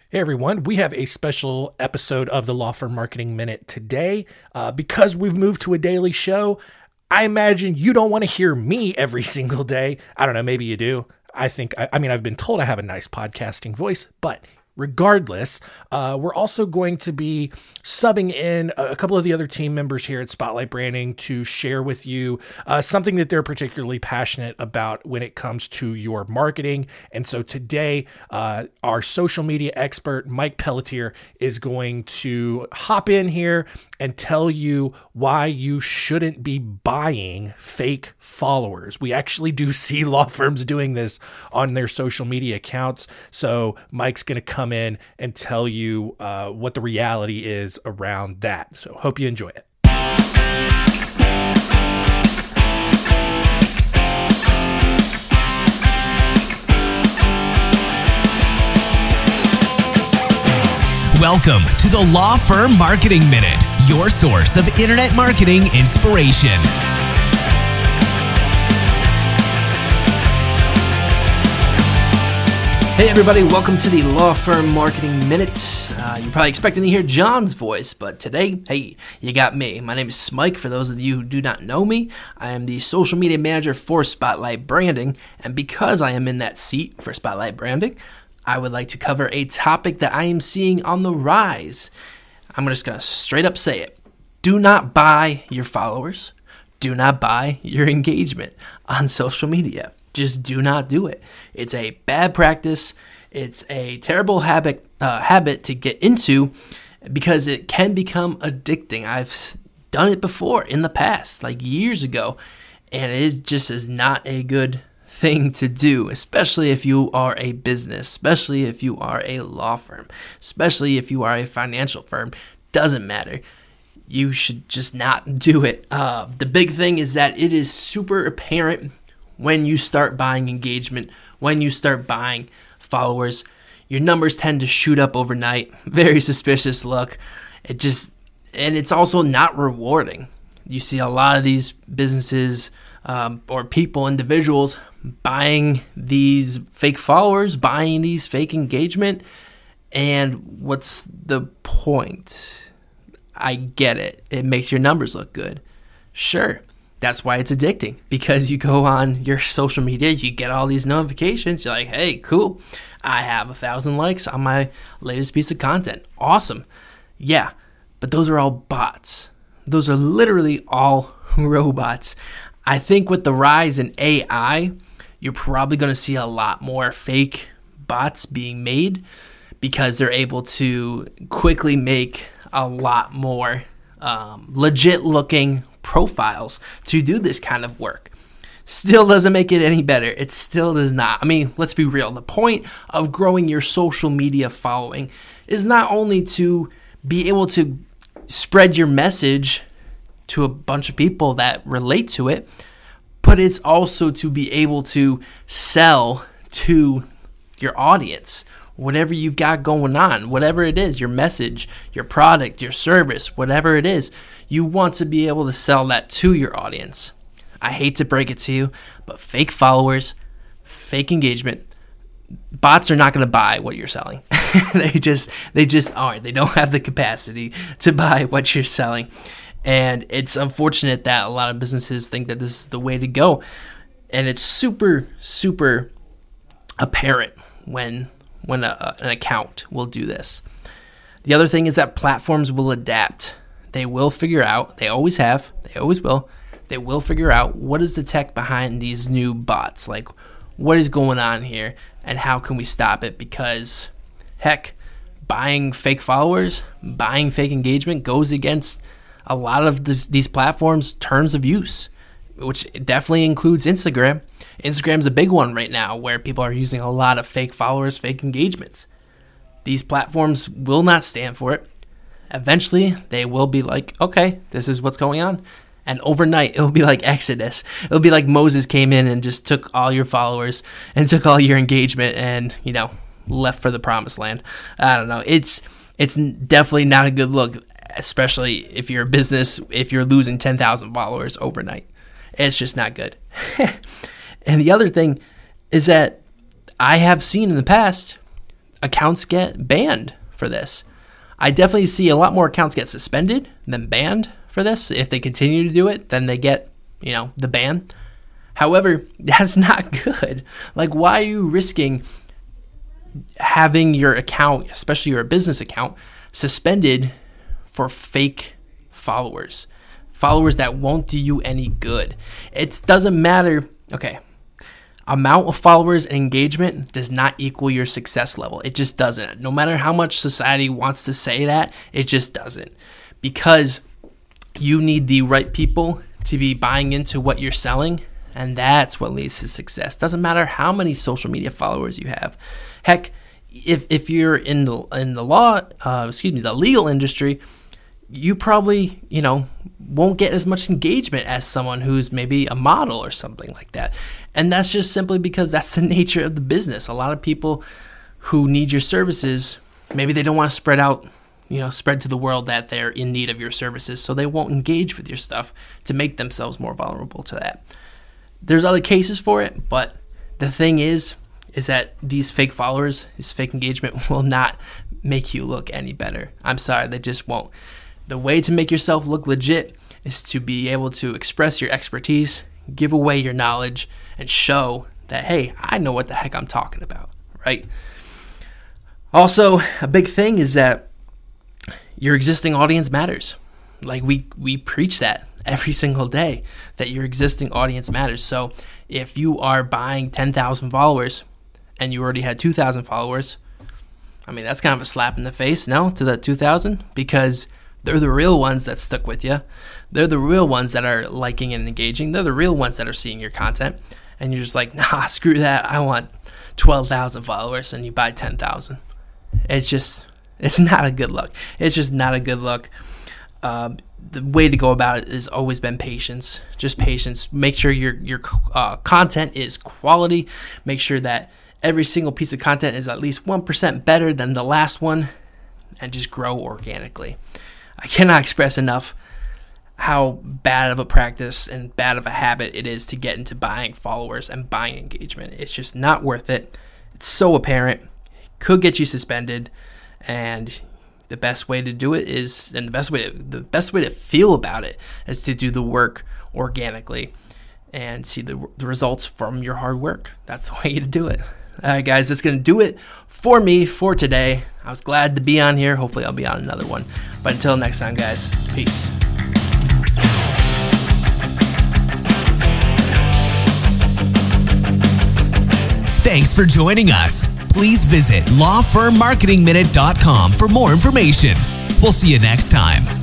Hey everyone, we have a special episode of the Law Firm Marketing Minute today. Because we've moved to a daily show, I imagine you don't want to hear me every single day. I don't know, maybe you do. I've been told I have a nice podcasting voice, but regardless, we're also going to be subbing in a couple of the other team members here at Spotlight Branding to share with you something that they're particularly passionate about when it comes to your marketing. And so today, our social media expert, Mike Pelletier, is going to hop in here and tell you why you shouldn't be buying fake followers. We actually do see law firms doing this on their social media accounts. So Mike's going to come in and tell you what the reality is around that. So hope you enjoy it. Welcome to the Law Firm Marketing Minute, your source of internet marketing inspiration. Hey everybody, welcome to the Law Firm Marketing Minute. You're probably expecting to hear John's voice, but today, hey, you got me. My name is Mike. For those of you who do not know me, I am the social media manager for Spotlight Branding, and because I am in that seat for Spotlight Branding, I would like to cover a topic that I am seeing on the rise. I'm just going to straight up say it. Do not buy your followers. Do not buy your engagement on social media. Just do not do it. It's a bad practice. It's a terrible habit to get into because it can become addicting. I've done it before in the past, like years ago, and it just is not a good thing to do, especially if you are a business, especially if you are a law firm, especially if you are a financial firm. Doesn't matter. You should just not do it. The big thing is that it is super apparent when you start buying engagement, when you start buying followers, your numbers tend to shoot up overnight. Very suspicious look. And it's also not rewarding. You see a lot of these businesses or people, individuals, buying these fake followers, buying these fake engagement. And what's the point? I get it. It makes your numbers look good. Sure. That's why it's addicting, because you go on your social media, you get all these notifications. You're like, hey, cool. I have 1,000 likes on my latest piece of content. Awesome. Yeah, but those are all bots. Those are literally all robots. I think with the rise in AI, you're probably going to see a lot more fake bots being made because they're able to quickly make a lot more legit looking profiles to do this kind of work. Still doesn't make it any better. It still does not. I mean, let's be real. The point of growing your social media following is not only to be able to spread your message to a bunch of people that relate to it, but it's also to be able to sell to your audience. Whatever you've got going on, whatever it is, your message, your product, your service, whatever it is, you want to be able to sell that to your audience. I hate to break it to you, but fake followers, fake engagement, bots are not going to buy what you're selling. They just aren't. They don't have the capacity to buy what you're selling. And it's unfortunate that a lot of businesses think that this is the way to go. And it's super, super apparent when an account will do this. The other thing is that platforms will adapt. They will figure out, they always have, they always will, they will figure out what is the tech behind these new bots. Like, what is going on here and how can we stop it? Because, heck, buying fake followers, buying fake engagement goes against a lot of these platforms' terms of use, which definitely includes Instagram. Instagram's a big one right now where people are using a lot of fake followers, fake engagements. These platforms will not stand for it. Eventually, they will be like, okay, this is what's going on. And overnight, it'll be like Exodus. It'll be like Moses came in and just took all your followers and took all your engagement and, left for the promised land. I don't know. It's definitely not a good look, especially if you're a business, if you're losing 10,000 followers overnight. It's just not good. And the other thing is that I have seen in the past accounts get banned for this. I definitely see a lot more accounts get suspended than banned for this. If they continue to do it, then they get, the ban. However, that's not good. Like, why are you risking having your account, especially your business account, suspended for fake followers that won't do you any good? It doesn't matter. Okay. Amount of followers and engagement does not equal your success level. It just doesn't. No matter how much society wants to say that, it just doesn't. Because you need the right people to be buying into what you're selling, and that's what leads to success. Doesn't matter how many social media followers you have. Heck, if you're in the legal industry, you probably, won't get as much engagement as someone who's maybe a model or something like that. And that's just simply because that's the nature of the business. A lot of people who need your services, maybe they don't want to spread to the world that they're in need of your services, so they won't engage with your stuff to make themselves more vulnerable to that. There's other cases for it, but the thing is that these fake followers, this fake engagement will not make you look any better. I'm sorry, they just won't. The way to make yourself look legit is to be able to express your expertise, give away your knowledge, and show that, hey, I know what the heck I'm talking about, right? Also, a big thing is that your existing audience matters. Like we preach that every single day, that your existing audience matters. So if you are buying 10,000 followers and you already had 2,000 followers, I mean, that's kind of a slap in the face, to that 2,000, because they're the real ones that stuck with you. They're the real ones that are liking and engaging. They're the real ones that are seeing your content. And you're just like, nah, screw that. I want 12,000 followers, and you buy 10,000. It's not a good look. It's just not a good look. The way to go about it has always been patience. Just patience. Make sure your content is quality. Make sure that every single piece of content is at least 1% better than the last one, and just grow organically. I cannot express enough how bad of a practice and bad of a habit it is to get into buying followers and buying engagement. It's just not worth it. It's so apparent. It could get you suspended, and the best way to do it the best way to feel about it is to do the work organically and see the results from your hard work. That's the way to do it. All right, guys, that's going to do it for me for today. I was glad to be on here. Hopefully I'll be on another one. But until next time, guys, peace. Thanks for joining us. Please visit lawfirmmarketingminute.com for more information. We'll see you next time.